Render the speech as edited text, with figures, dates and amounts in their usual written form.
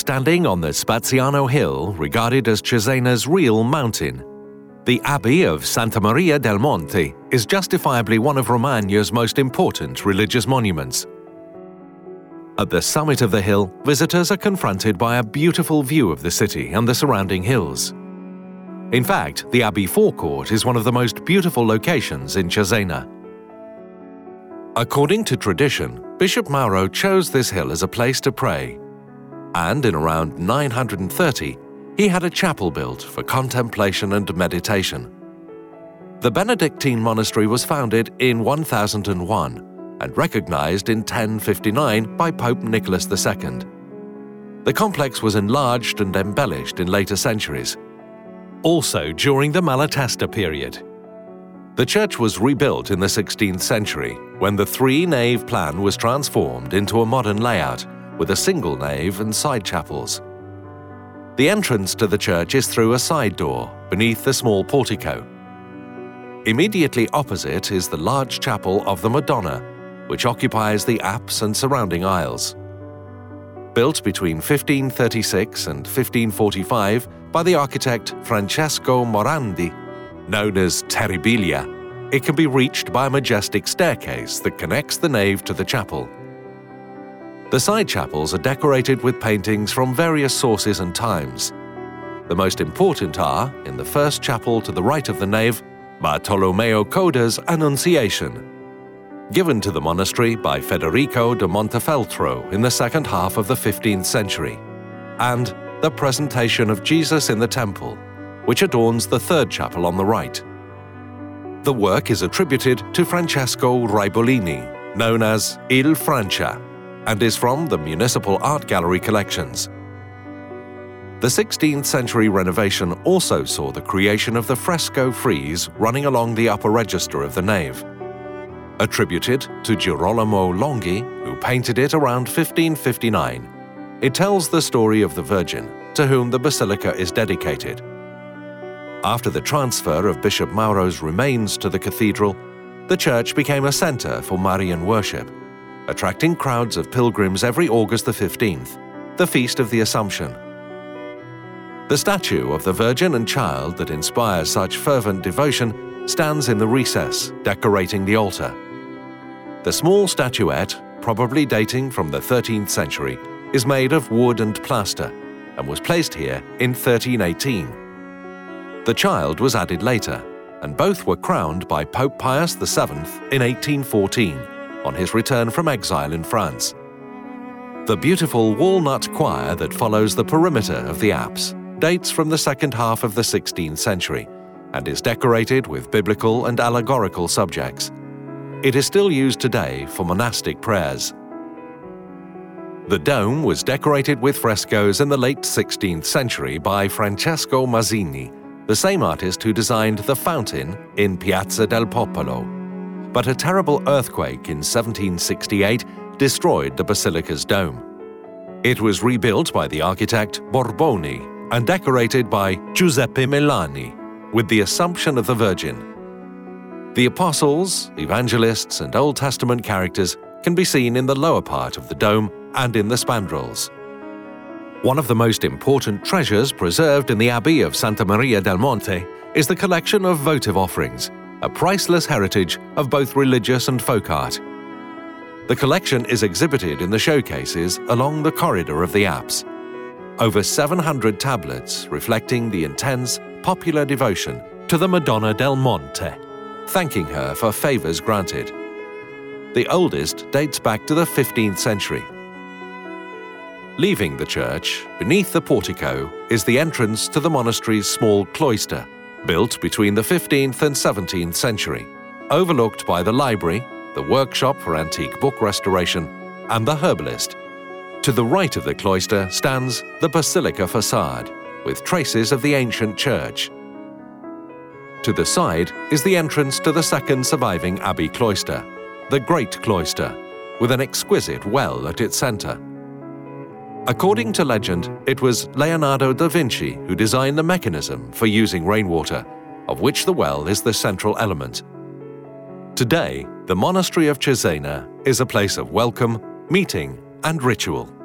Standing on the Spaziano Hill, regarded as Cesena's real mountain, the Abbey of Santa Maria del Monte is justifiably one of Romagna's most important religious monuments. At the summit of the hill, visitors are confronted by a beautiful view of the city and the surrounding hills. In fact, the Abbey forecourt is one of the most beautiful locations in Cesena. According to tradition, Bishop Mauro chose this hill as a place to pray, and in around 930, he had a chapel built for contemplation and meditation. The Benedictine monastery was founded in 1001 and recognized in 1059 by Pope Nicholas II. The complex was enlarged and embellished in later centuries, also during the Malatesta period. The church was rebuilt in the 16th century when the three-nave plan was transformed into a modern layout with a single nave and side chapels. The entrance to the church is through a side door beneath the small portico. Immediately opposite is the large chapel of the Madonna, which occupies the apse and surrounding aisles. Built between 1536 and 1545 by the architect Francesco Morandi, known as Terribilia, it can be reached by a majestic staircase that connects the nave to the chapel. The side chapels are decorated with paintings from various sources and times. The most important are, in the first chapel to the right of the nave, Bartolomeo Coda's Annunciation, given to the monastery by Federico da Montefeltro in the second half of the 15th century, and the Presentation of Jesus in the Temple, which adorns the third chapel on the right. The work is attributed to Francesco Raibolini, known as Il Francia, and is from the Municipal Art Gallery collections. The 16th century renovation also saw the creation of the fresco frieze running along the upper register of the nave. Attributed to Girolamo Longhi, who painted it around 1559, it tells the story of the Virgin, to whom the basilica is dedicated. After the transfer of Bishop Mauro's remains to the cathedral, the church became a center for Marian worship, attracting crowds of pilgrims every August the 15th, the Feast of the Assumption. The statue of the Virgin and Child that inspires such fervent devotion stands in the recess, decorating the altar. The small statuette, probably dating from the 13th century, is made of wood and plaster and was placed here in 1318. The child was added later, and both were crowned by Pope Pius VII in 1814 on his return from exile in France. The beautiful walnut choir that follows the perimeter of the apse dates from the second half of the 16th century and is decorated with biblical and allegorical subjects. It is still used today for monastic prayers. The dome was decorated with frescoes in the late 16th century by Francesco Mazzini, the same artist who designed the fountain in Piazza del Popolo. But a terrible earthquake in 1768 destroyed the basilica's dome. It was rebuilt by the architect Borboni and decorated by Giuseppe Melani with the Assumption of the Virgin. The apostles, evangelists, and Old Testament characters can be seen in the lower part of the dome and in the spandrels. One of the most important treasures preserved in the Abbey of Santa Maria del Monte is the collection of votive offerings, a priceless heritage of both religious and folk art. The collection is exhibited in the showcases along the corridor of the apse. Over 700 tablets reflecting the intense, popular devotion to the Madonna del Monte, thanking her for favors granted. The oldest dates back to the 15th century. Leaving the church, beneath the portico is the entrance to the monastery's small cloister, built between the 15th and 17th century, overlooked by the library, the workshop for antique book restoration, and the herbalist. To the right of the cloister stands the basilica facade, with traces of the ancient church. To the side is the entrance to the second surviving abbey cloister, the Great Cloister, with an exquisite well at its center. According to legend, it was Leonardo da Vinci who designed the mechanism for using rainwater, of which the well is the central element. Today, the monastery of Cesena is a place of welcome, meeting, and ritual.